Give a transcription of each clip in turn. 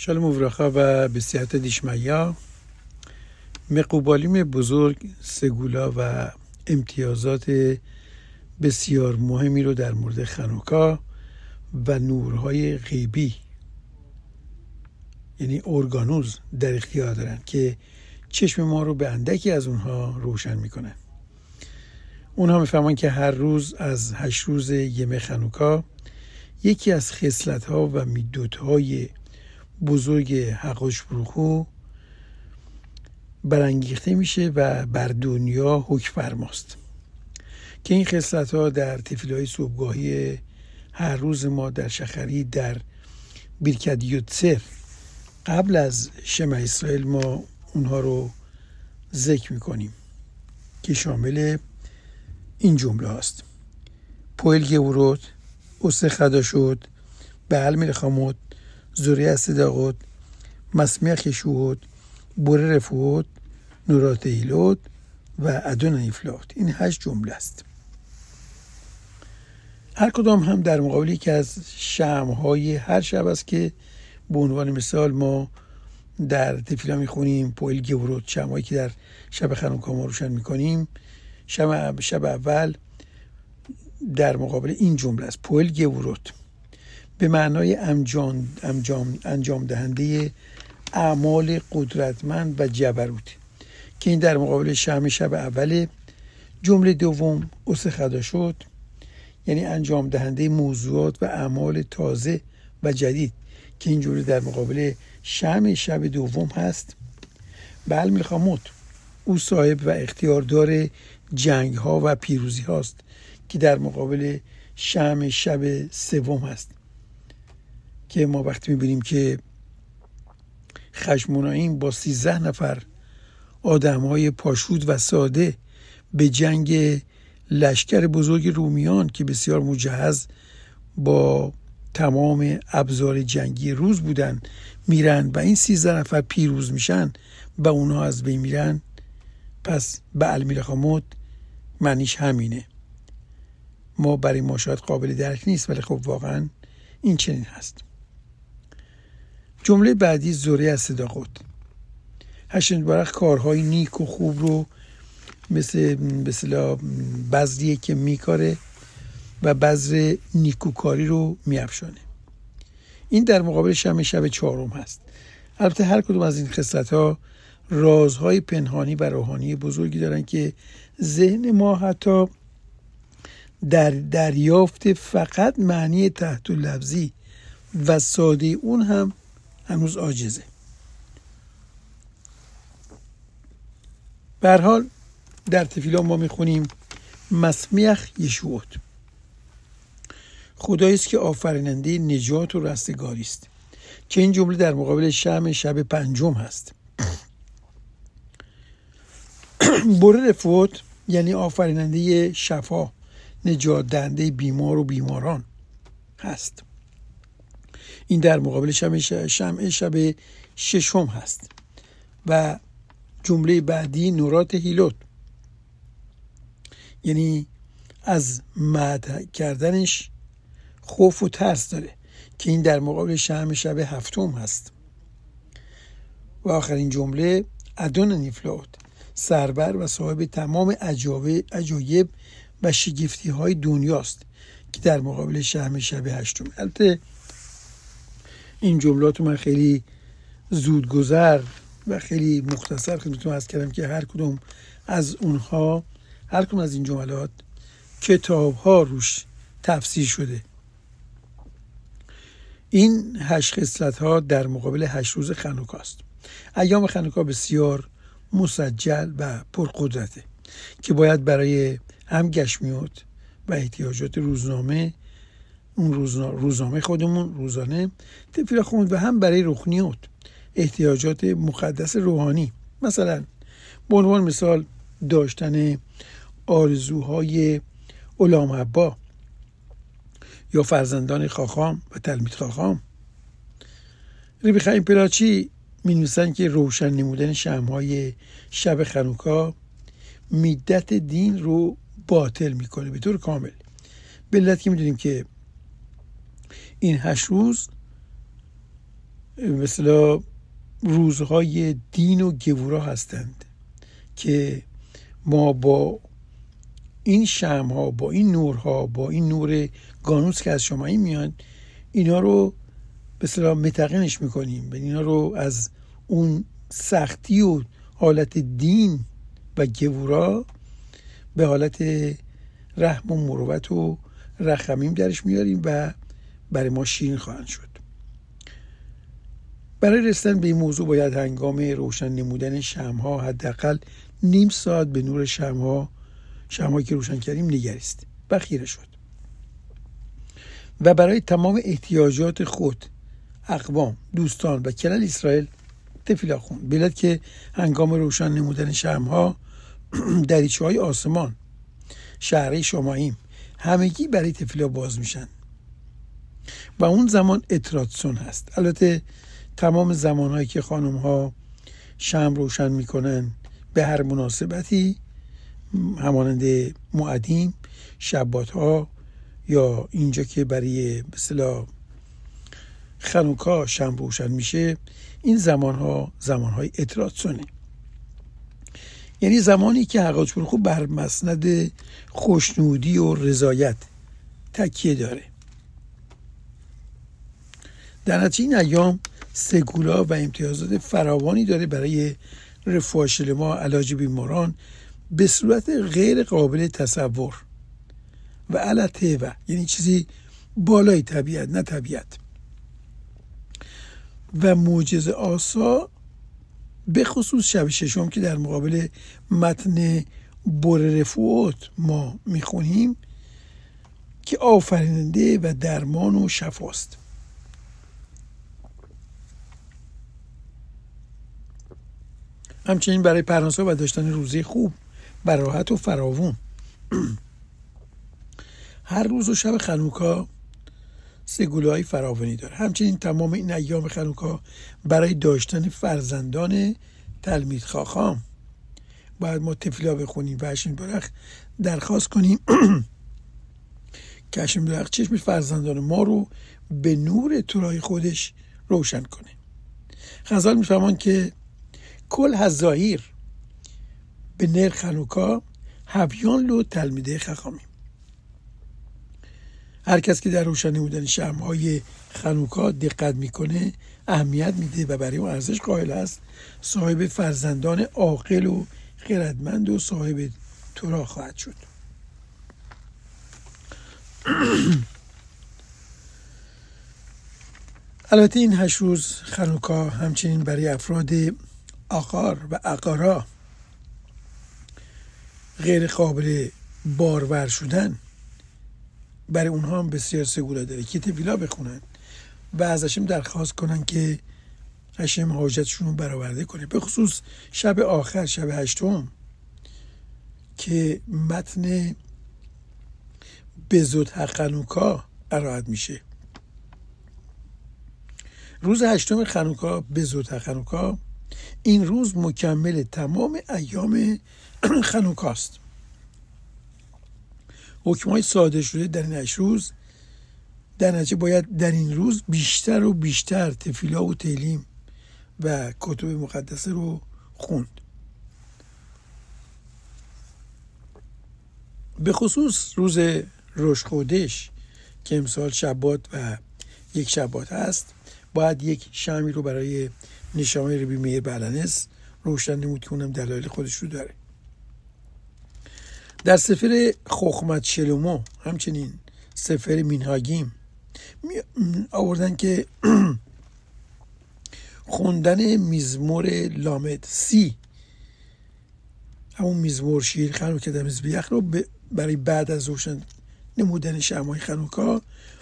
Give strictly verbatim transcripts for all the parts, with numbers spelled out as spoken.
شالوم وברכה و בסیحت دیشمیا. مقوبالیم بزرگ سگولا و امتیازات بسیار مهمی رو در مورد خانوکا و نورهای غیبی یعنی ارگانوز در اختیار دارن که چشم ما رو به اندکی از اونها روشن میکنن. اونها میفهمن که هر روز از هشت روز یمه خانوکا یکی از خصلت‌ها و میدوت‌های بزرگ حقش بروخو برانگیخته میشه و بر دنیا حکم فرماست که این خصلت‌ها در تفیل‌های صبحگاهی هر روز ما در شخری در بیرکت یوتسر قبل از شمع اسرائیل ما اونها رو ذکر میکنیم که شامل این جمله هاست: پویل گوروت، اوسه خدا شد، به علم رخاموت، زوریه صداقت، مسمیخ یشوعت، بوره رفوت، نورات ایلوت و ادون ایفلات. این هشت جمله است. هر کدام هم در مقابلی که از شمع‌های هر شب است که به عنوان مثال ما در تفیلا میخونیم پویل گوروت، شمع‌هایی که در شب خانوکا ما روشن میکنیم. شب شب اول در مقابل این جمله است: پویل گوروت، به معنای انجام انجام انجام دهنده اعمال قدرتمند و جبروت، که این در مقابل شمع شب اوله. جمله دوم اوسه خدا شد، یعنی انجام دهنده موضوعات و اعمال تازه و جدید، که این جمله در مقابل شمع شب دوم هست. بل ملخاموت، او صاحب و اختیاردار جنگ ها و پیروزی هاست، که در مقابل شمع شب سوم هست، که ما وقتی میبینیم که خشموناییم با سیزده نفر آدم های پاشود و ساده به جنگ لشکر بزرگ رومیان که بسیار مجهز با تمام ابزار جنگی روز بودن میرن و این سیزده نفر پیروز میشن و اونها از بین میرن، پس به علمی رخاموت معنیش همینه. ما برای ما شاید قابل درک نیست، ولی خب واقعا این چنین هست. جمله بعدی زوره از صداقت. هشتن برخ کارهای نیک و خوب رو مثل مثلا بذریه که میکاره و بذر نیکوکاری رو میافشانه. این در مقابل شمع شب چهارم هست. البته هر کدوم از این خصلت‌ها رازهای پنهانی و روحانی بزرگی دارن که ذهن ما حتی در دریافت فقط معنی تحت لفظی و ساده اون هم هنوز عاجزه. به هر حال در تفیلا ما میخونیم مسمیخ یشوعت، خدایی است که آفریننده نجات و رستگاری است، که این جمله در مقابل شمع شب پنجم هست. بوره رفوت، یعنی آفریننده شفا، نجات دهنده بیمار و بیماران هست. این در مقابل شمع شمع شب ششم هست. و جمله بعدی نورات هیلوت، یعنی از مدح کردنش خوف و ترس داره، که این در مقابل شمع شب هفتم هست. و آخرین جمله ادون نیفلات، سربر و صاحب تمام عجایب و شگفتی های دنیاست، که در مقابل شمع شب هشتم. البته این جملات من خیلی زودگذر و خیلی مختصر خدمتتون عرض کردم که هر کدوم از اونها هر کدوم از این جملات کتاب ها روش تفسیر شده. این هشت خصلت ها در مقابل هشت روز خانوکا است. ایام خانوکا بسیار مسجل و پرقدرته که باید برای هم گشمیات و احتیاجات روزنامه اون روزنامه خودمون روزانه تفیلا خوند و هم برای روحانیات، احتیاجات مقدس روحانی، مثلا به عنوان مثال داشتن آرزوهای علام ابا یا فرزندان خاخام و تلمید خاخام. ریبی خیم پلاچی می نویسن که روشن نمودن شمع‌های شب خانوکا میدت دین رو باطل میکنه به طور کامل. به علت که میدونیم که این هشت روز مثلا روزهای دین و گورا هستند که ما با این شمع‌ها، با این نورها، با این نور گانوس که از شمعی میان، اینا رو به اصطلاح متقنش میکنیم، اینا رو از اون سختی و حالت دین و گورا به حالت رحم و مروت و رحمیم درش میاریم و برای ما شیرین خواهند شد. برای رسیدن به این موضوع باید هنگام روشن نمودن شمع‌ها حداقل نیم ساعت به نور شمع‌ها شمع‌هایی که روشن کردیم نگریست و خیره شد و برای تمام احتیاجات خود، اقوام، دوستان و کلل اسرائیل تفیلا خوند. بلد که هنگام روشن نمودن شمع‌ها دریچه‌های آسمان، شهره شماییم همگی برای تفیلا باز میشن و اون زمان اتراتسون هست. البته تمام زمانهایی که خانم‌ها شمع روشن میکنن به هر مناسبتی، همانند موعدیم، شبات‌ها یا اینجا که برای به اصطلاح خنوکا شمع روشن میشه، این زمانها زمانهای اتراتسونه، یعنی زمانی که حقیقت خوب بر مسند خوشنودی و رضایت تکیه داره. در نتیجه این ایام سگولا و امتیازات فراوانی داره برای رفاه شلما، علاج بیماران به صورت غیر قابل تصور و علته و یعنی چیزی بالای طبیعت، نه طبیعت، و معجزه آسا به خصوص شب ششم که در مقابل متن بر رفوت ما میخونیم که آفریننده و درمان و شفاست. همچنین برای پرنسا و داشتن روزه خوب و راحت و فراوون هر روز و شب خنوکا سگوله‌های فراوانی داره. همچنین تمام این ایام خنوکا برای داشتن فرزندان تلمید خاخام باید ما تفیلا بخونیم و هشم برخ درخواست کنیم که هشم برخ چشم فرزندان ما رو به نور تورای خودش روشن کنه. خزال میفهمان که کل هزاهیر به نر خنوکا هبیان لو تلمیده خخامی. هر کس که در روشن نمودن شمع‌های خنوکا دقت میکنه، اهمیت میده و برای اون ارزش قائل است، صاحب فرزندان عاقل و خردمند و صاحب تورا خواهد شد. البته این هشت روز خنوکا همچنین برای افراد آقار و اقارا غیر قابل بارور شدن، برای اونها هم بسیار سگولا داره که تفیلا بخونن و از هشم درخواست کنن که هشم حاجتشون رو برآورده کنه، به خصوص شب آخر، شب هشتم که متن بزود خنوکا قرائت میشه. روز هشتم خنوکا، بزود خنوکا، این روز مکمل تمام ایام خنوکاست. حکم‌های صادر شده در این هشت روز در نتیجه باید در این روز بیشتر و بیشتر تفیلا و تعلیم و کتب مقدسه رو خوند. به خصوص روز روش خودش که امسال شبات و یک شبات هست، باید یک شمعی رو برای نشامه ربی میر بلنس روشن نمود که اونم دلایل خودش رو داره. در سفر خخمت شلومو، همچنین سفر مینهاگیم آوردن که خوندن مزمور لامد سی، همون مزمور شیر خنوکا در مزبیخ رو برای بعد از روشن نمودن شمع‌های خنوکا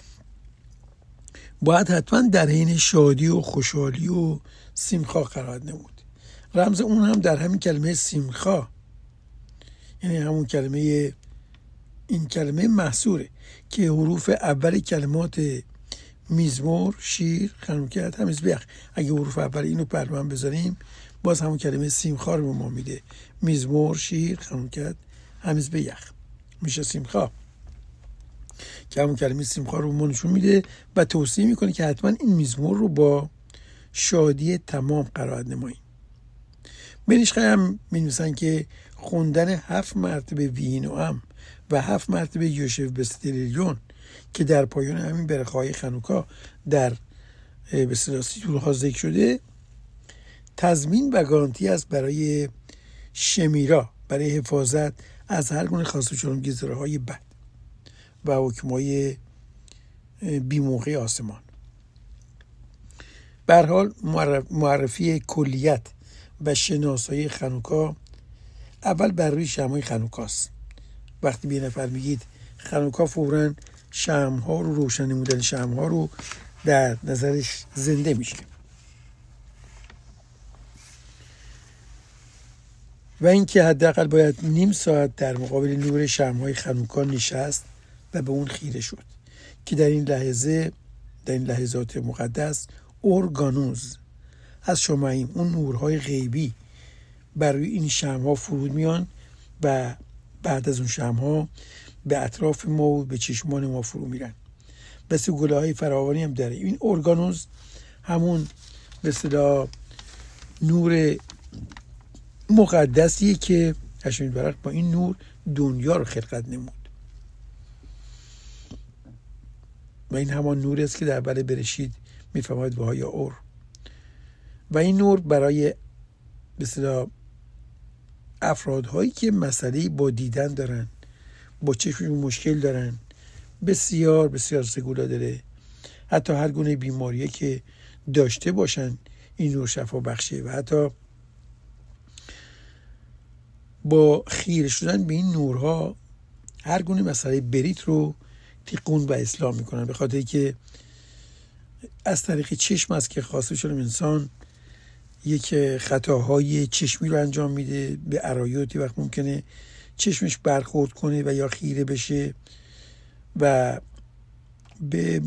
باید حتما در حین شادی و خوشحالی و سیمخا قرار نمود. رمز اون هم در همین کلمه سیمخا، یعنی همون کلمه، این کلمه محصوره که حروف اول کلمات مزمور شیر خنوکا مزبیخ، اگه حروف اول اینو پرمن بذاریم باز همون کلمه سیمخا رو به ما میده. مزمور شیر خنوکا مزبیخ میشه سیمخا، که همون کلمه سیمخا رو ما نشون میده و توصیه میکنه که حتما این مزمور رو با شادی تمام قرائت نماییم. بنیش هم می نویسن که خوندن هفت مرتبه وین و ام و هفت مرتبه یوشف بستریلیون که در پایان همین برخه‌های خنوکا در به اصطلاح سیتورها ذکر شده تضمین و گارانتی است برای شمیرا، برای حفاظت از هر گونه خاص چون گذره‌های بد و حکم‌های بی‌موقع آسمان. به هر حال معرفی کلیت و شناسایی خنوکا اول بر روی شمع‌های خنوکاست. وقتی به نفر میگید خنوکا، فوراً شمع‌ها رو روشن نمودن شمع‌ها رو در نظرش زنده میشه و اینکه حداقل باید نیم ساعت در مقابل نور شمع‌های خنوکا نشست و به اون خیره شد که در این لحظه در این لحظات مقدس اورگانوز از شمعیم، اون نورهای غیبی بر روی این شمع‌ها فرود میان و بعد از اون شمع‌ها به اطراف ما و به چشمان ما فرو میرن. بس گله‌های فراوانی هم داره. این اورگانوز همون به اصطلاح نور مقدسیه که هشمین برق با این نور دنیا رو خلقت نمود و این همان نوری است که در اول برشید میفرماید وهای اور. و این نور برای به اصطلاح افرادهایی که مسئله با دیدن دارن، با چشمشون مشکل دارن، بسیار بسیار سگولا داره. حتی هر گونه بیماریه که داشته باشن این نور شفا بخشه و حتی با خیره شدن به این نورها هر گونه مسئله بریت رو تیقون و اصلاح میکنن، به خاطر که از طریق چشم است که خاصه شدن انسان یک خطاهای چشمی رو انجام میده. به عرایاتی وقت ممکنه چشمش برخورد کنه و یا خیره بشه و به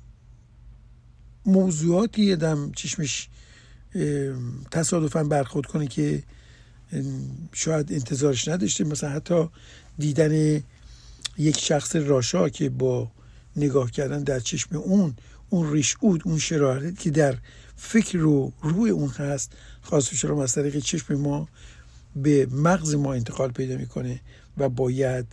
موضوعاتی آدم چشمش تصادفاً برخورد کنه که شاید انتظارش نداشته. مثلا حتی دیدن یک شخص راشا که با نگاه کردن در چشم اون اون ریشعود، اون شرارت که در فکر رو روی اون هست، خاص شده از طریق چشم ما به مغز ما انتقال پیدا میکنه و باید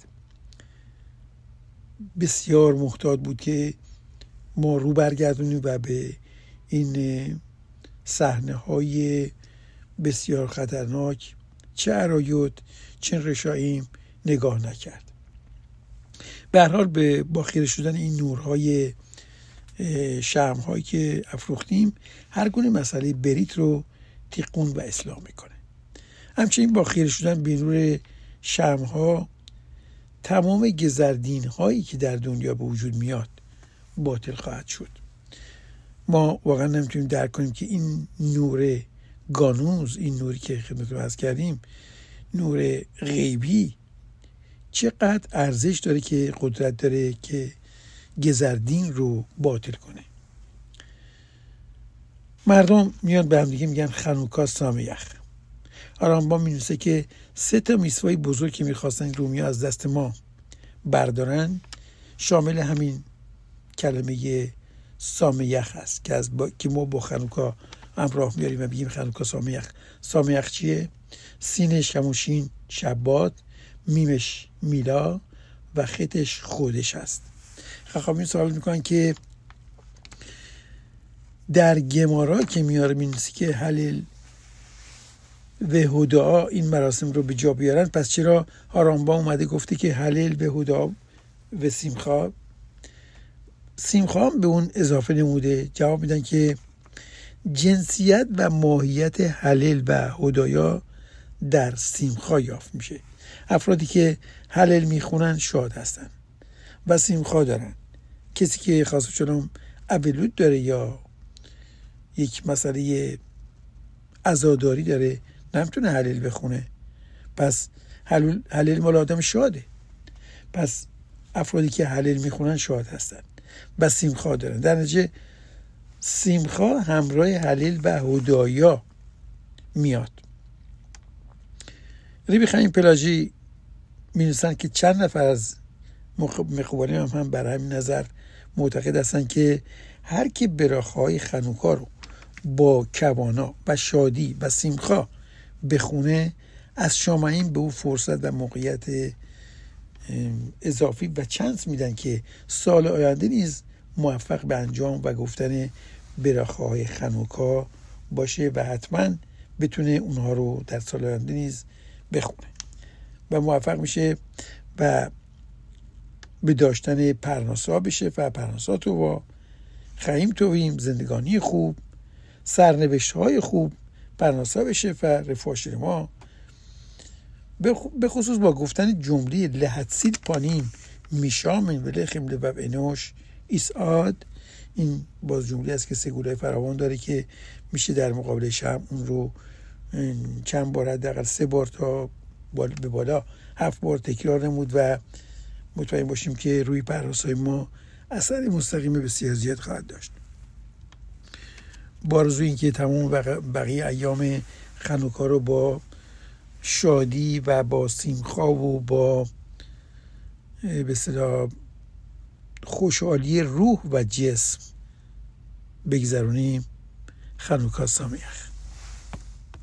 بسیار محتاط بود که ما رو برگردونیم و به این صحنه های بسیار خطرناک، چه عرایض چه رشاییم، نگاه نکرد. به هر حال به با خیره شدن این نورهای شمع‌هایی که افروختیم هر گونه مسئله بریت رو تیقون و اصلاح میکنه. همچنین با خیره شدن به نور شمع‌ها تمام گزردین هایی که در دنیا به وجود میاد باطل خواهد شد. ما واقعا نمیتونیم درک کنیم که این نور گانوز، این نوری که خدمتتون عرض کردیم، نور غیبی، چقدر ارزش داره که قدرت داره که گزردین رو باطل کنه. مردم میان به هم دیگه میگن خنوکا سامیخ. آرامبان می‌نویسه که سه تا میسوای بزرگ که میخواستن رومیا از دست ما بردارن شامل همین کلمه سامیخ هست که از با... که ما با خنوکا همراه میاریم و بگیم خنوکا سامیخ. سامیخ چیه؟ سینش هموشین شبات، میمش میلا و خطش خودش هست. خواهیم سوال میکنن که در گمارا که میاره مینویسی که هلیل و هدا این مراسم رو به جا بیارن، پس چرا هارامبا اومده گفته که هلیل و هدا و سیمخا سیمخا هم به اون اضافه نموده؟ جواب میدن که جنسیت و ماهیت هلیل و هدایا در سیمخا یافت میشه. افرادی که هلیل میخونن شاد هستن و سیمخا دارن. کسی که خاصه چون اولود داره یا یک مسئله عزاداری داره نمیتونه هلیل بخونه، پس هلیل مال آدم شاده. پس افرادی که هلیل میخونن شاد هستن و سیمخا دارن. در نتیجه سیمخا همراه هلیل و هدایا میاد. ریبی خیم پلاژی می‌نویسن که چند نفر از مقبولین هم, هم بر همین نظر معتقد هستن که هر کی براخهای خنوکا رو با کوانا و شادی و سیمخا بخونه، از شامعین به او فرصت و موقعیت اضافی و چانس میدن که سال آینده نیز موفق به انجام و گفتن براخه‌های خانوکا باشه و حتما بتونه اونها رو در سال آینده نیز بخونه و موفق میشه و به داشتن پرناسا بشه و پرناسا تو با خیم تویم زندگانی خوب، سرنوشت های خوب پرناسا بشه و رفاه ما به خصوص با گفتن جمله لحدسید پانیم میشامن و لخم لبب انوش ایساد. این باز جمله است که سگولای فراوان داره که میشه در مقابل شم اون رو چند بار، حداقل سه بار تا به بالا هفت بار تکرار نمود و مطمئن باشیم که روی پرناسای ما اثر مستقیم بسیار زیاد خواهد داشت. با آرزوی اینکه تمام بقیه ایام خانوکا رو با شادی و با سیمخا و با به اصطلاح خوشحالی روح و جسم بگذرونیم. خانوکا سامیخ.